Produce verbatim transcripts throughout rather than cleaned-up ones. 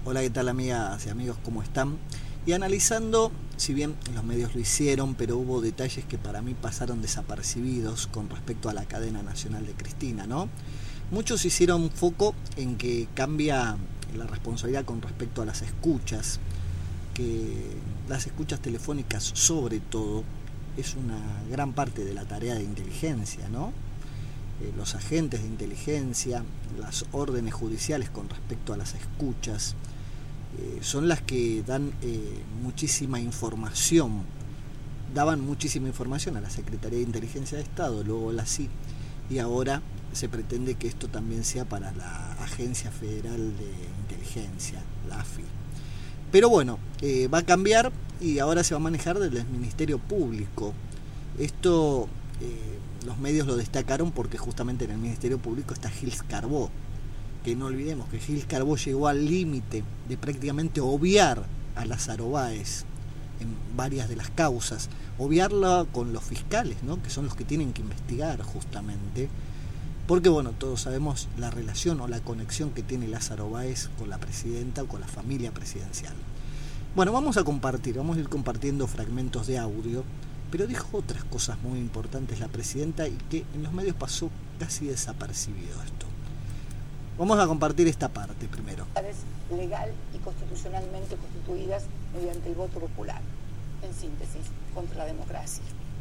Hola, ¿qué tal amigas y amigos? ¿Cómo están? Y analizando, si bien los medios lo hicieron, pero hubo detalles que para mí pasaron desapercibidos con respecto a la cadena nacional de Cristina, ¿no? Muchos hicieron foco en que cambia la responsabilidad con respecto a las escuchas, que las escuchas telefónicas sobre todo es una gran parte de la tarea de inteligencia, ¿no? Eh, los agentes de inteligencia, las órdenes judiciales con respecto a las escuchas, eh, son las que dan eh, muchísima información, daban muchísima información a la Secretaría de Inteligencia de Estado, luego la C I, y ahora se pretende que esto también sea para la Agencia Federal de Inteligencia, la A F I. Pero bueno, eh, va a cambiar y ahora se va a manejar desde el Ministerio Público. Esto eh, los medios lo destacaron porque justamente en el Ministerio Público está Gils Carbó, que no olvidemos que Gils Carbó llegó al límite de prácticamente obviar a Lázaro Báez en varias de las causas, obviarla con los fiscales, ¿no? Que son los que tienen que investigar justamente, porque bueno, todos sabemos la relación o la conexión que tiene Lázaro Báez con la presidenta o con la familia presidencial. Bueno, vamos a compartir, vamos a ir compartiendo fragmentos de audio, pero dijo otras cosas muy importantes la presidenta y que en los medios pasó casi desapercibido esto. Vamos a compartir esta parte primero. Legal y constitucionalmente constituidas mediante el voto popular, en síntesis, contra la democracia.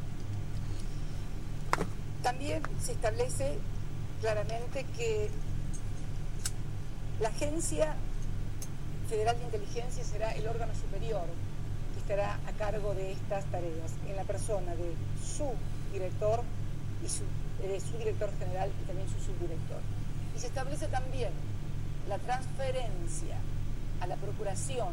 También se establece claramente que la Agencia Federal de Inteligencia será el órgano superior que estará a cargo de estas tareas, en la persona de su director y su, de su director general y también su subdirector. Y se establece también la transferencia a la Procuración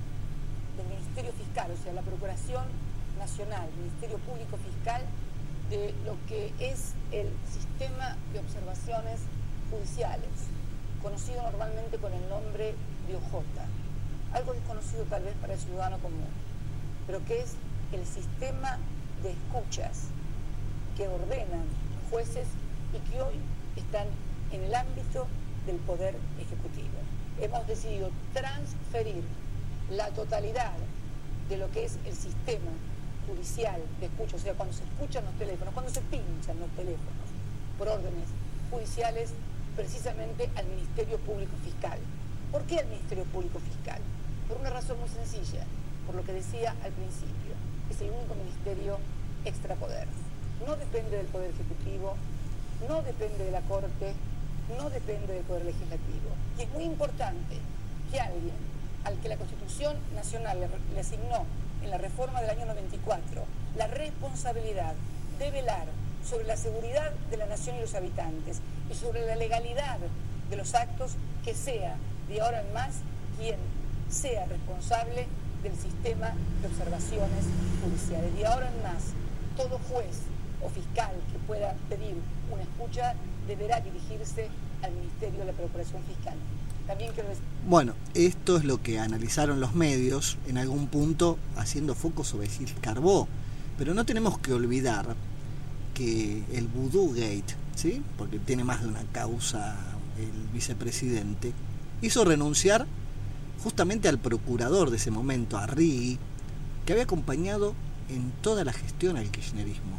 del Ministerio Fiscal, o sea, la Procuración Nacional, Ministerio Público Fiscal, de lo que es el sistema de observaciones judiciales, conocido normalmente con el nombre de O J, algo desconocido tal vez para el ciudadano común, pero que es el sistema de escuchas que ordenan jueces y que hoy están en el ámbito del Poder Ejecutivo. Hemos decidido transferir la totalidad de lo que es el sistema judicial de escucha, o sea, cuando se escuchan los teléfonos, cuando se pinchan los teléfonos por órdenes judiciales, precisamente al Ministerio Público Fiscal. ¿Por qué al Ministerio Público Fiscal? Por una razón muy sencilla, por lo que decía al principio, es el único ministerio extrapoder. No depende del Poder Ejecutivo, no depende de la Corte, no depende del Poder Legislativo. Y es muy importante que alguien al que la Constitución Nacional le, le asignó en la reforma del año noventa y cuatro la responsabilidad de velar sobre la seguridad de la nación y los habitantes y sobre la legalidad de los actos, que sea de ahora en más quien sea responsable del sistema de observaciones judiciales. De ahora en más, todo juez o fiscal que pueda pedir una escucha deberá dirigirse al Ministerio de la Procuración Fiscal. También quiero decir... Bueno, esto es lo que analizaron los medios, en algún punto haciendo foco sobre Gils Carbó, pero no tenemos que olvidar que el Voodoo Gate, ¿sí? Porque tiene más de una causa el vicepresidente, hizo renunciar justamente al procurador de ese momento, a Rigui, que había acompañado en toda la gestión al kirchnerismo.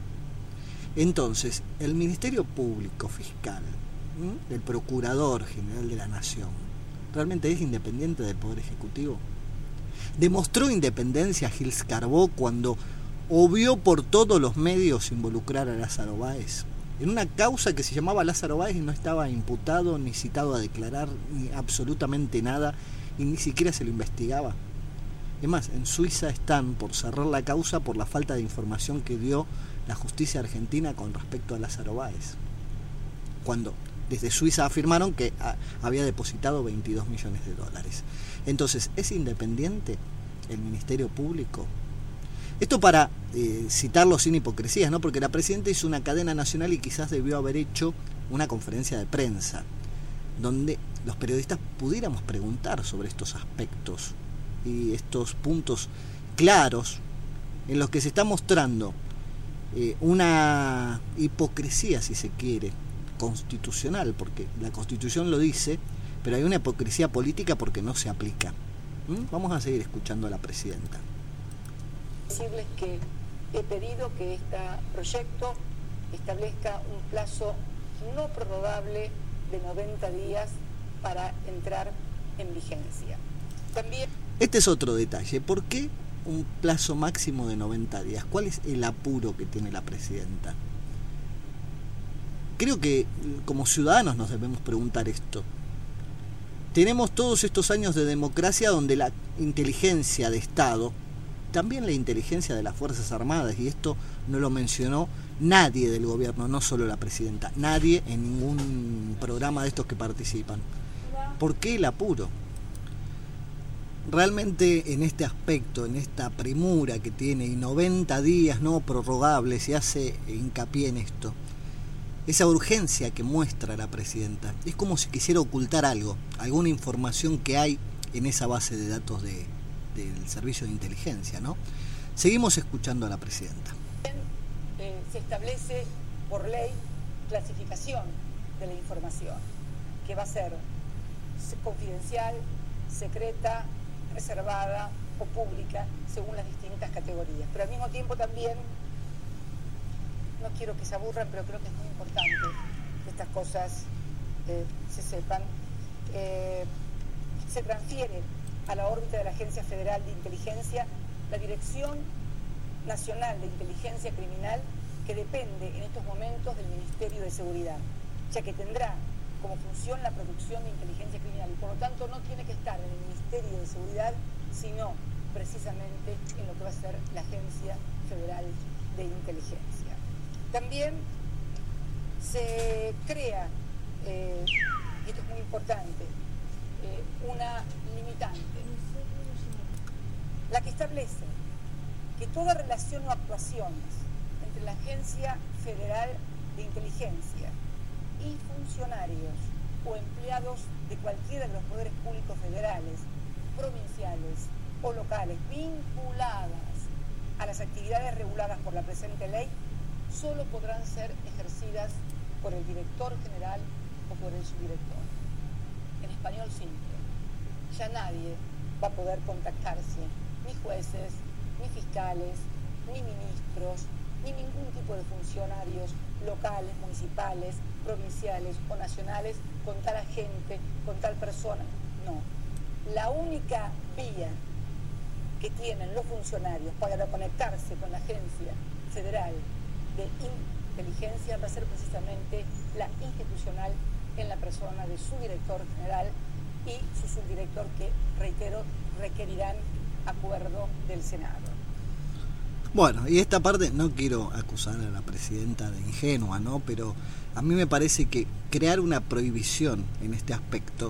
Entonces, el Ministerio Público Fiscal, ¿m? del Procurador General de la Nación, ¿realmente es independiente del Poder Ejecutivo? ¿Demostró independencia Gils Carbó cuando obvió por todos los medios involucrar a Lázaro Báez en una causa que se llamaba Lázaro Báez y no estaba imputado ni citado a declarar ni absolutamente nada y ni siquiera se lo investigaba? Es más, en Suiza están por cerrar la causa por la falta de información que dio la justicia argentina con respecto a Lázaro Báez, cuando desde Suiza afirmaron que a, había depositado veintidós millones de dólares. Entonces, ¿es independiente el Ministerio Público? Esto para eh, citarlo sin hipocresías, ¿no? Porque la presidenta hizo una cadena nacional y quizás debió haber hecho una conferencia de prensa donde los periodistas pudiéramos preguntar sobre estos aspectos y estos puntos claros en los que se está mostrando eh, una hipocresía, si se quiere, constitucional, porque la Constitución lo dice, pero hay una hipocresía política porque no se aplica. ¿Mm? Vamos a seguir escuchando a la presidenta. Decirles que he pedido que este proyecto establezca un plazo no prorrogable de noventa días para entrar en vigencia. También... Este es otro detalle. ¿Por qué un plazo máximo de noventa días? ¿Cuál es el apuro que tiene la presidenta? Creo que como ciudadanos nos debemos preguntar esto. Tenemos todos estos años de democracia donde la inteligencia de Estado, también la inteligencia de las Fuerzas Armadas, y esto no lo mencionó nadie del gobierno, no solo la presidenta, nadie en ningún programa de estos que participan. ¿Por qué el apuro? Realmente en este aspecto, en esta premura que tiene, y noventa días no prorrogables, se hace hincapié en esto. Esa urgencia que muestra la presidenta, es como si quisiera ocultar algo, alguna información que hay en esa base de datos de, del servicio de inteligencia, ¿no? Seguimos escuchando a la presidenta. Eh, se establece por ley clasificación de la información, que va a ser confidencial, secreta, reservada o pública, según las distintas categorías. Pero al mismo tiempo también, no quiero que se aburran, pero creo que es muy importante que estas cosas eh, se sepan, eh, se transfiere a la órbita de la Agencia Federal de Inteligencia la Dirección Nacional de Inteligencia Criminal, que depende en estos momentos del Ministerio de Seguridad, ya que tendrá como función la producción de inteligencia criminal y por lo tanto no tiene que estar en el Ministerio de Seguridad, sino precisamente en lo que va a ser la Agencia Federal de Inteligencia. También se crea, eh, y esto es muy importante, eh, una limitante, la que establece que toda relación o actuaciones entre la Agencia Federal de Inteligencia y funcionarios o empleados de cualquiera de los poderes públicos federales, provinciales o locales vinculadas a las actividades reguladas por la presente ley solo podrán ser ejercidas por el director general o por el subdirector. En español simple, ya nadie va a poder contactarse, ni jueces, ni fiscales, ni ministros, ni ningún tipo de funcionarios locales, municipales, provinciales o nacionales con tal agente, con tal persona. No. La única vía que tienen los funcionarios para conectarse con la Agencia Federal de Inteligencia va a ser precisamente la institucional en la persona de su director general y su subdirector, que, reitero, requerirán acuerdo del Senado. Bueno, y esta parte no quiero acusar a la presidenta de ingenua, ¿no? Pero a mí me parece que crear una prohibición en este aspecto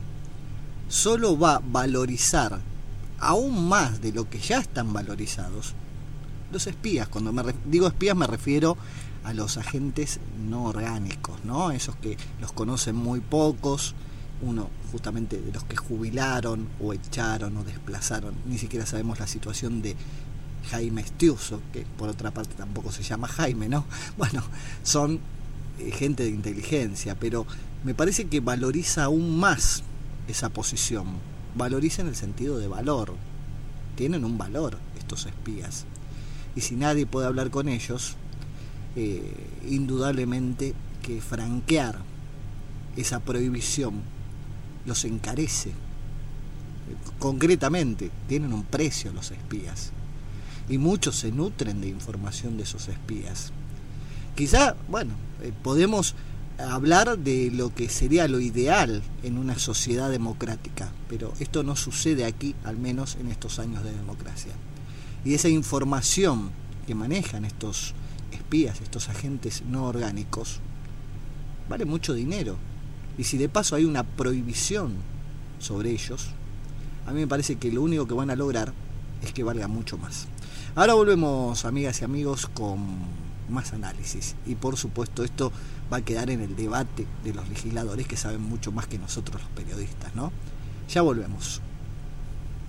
solo va a valorizar aún más de lo que ya están valorizados los espías. Cuando me digo espías me refiero a los agentes no orgánicos, ¿no? Esos que los conocen muy pocos, uno justamente de los que jubilaron o echaron o desplazaron. Ni siquiera sabemos la situación de Jaime Estiuso, que por otra parte tampoco se llama Jaime, ¿no? Bueno, son eh, gente de inteligencia, pero me parece que valoriza aún más esa posición. Valoriza en el sentido de valor. Tienen un valor estos espías. Y si nadie puede hablar con ellos, eh, indudablemente que franquear esa prohibición los encarece. Concretamente, tienen un precio los espías. Y muchos se nutren de información de esos espías. Quizá, bueno, eh, podemos hablar de lo que sería lo ideal en una sociedad democrática, pero esto no sucede aquí, al menos en estos años de democracia. Y esa información que manejan estos espías, estos agentes no orgánicos, vale mucho dinero. Y si de paso hay una prohibición sobre ellos, a mí me parece que lo único que van a lograr es que valga mucho más. Ahora volvemos, amigas y amigos, con más análisis. Y por supuesto esto va a quedar en el debate de los legisladores, que saben mucho más que nosotros los periodistas, ¿no? Ya volvemos.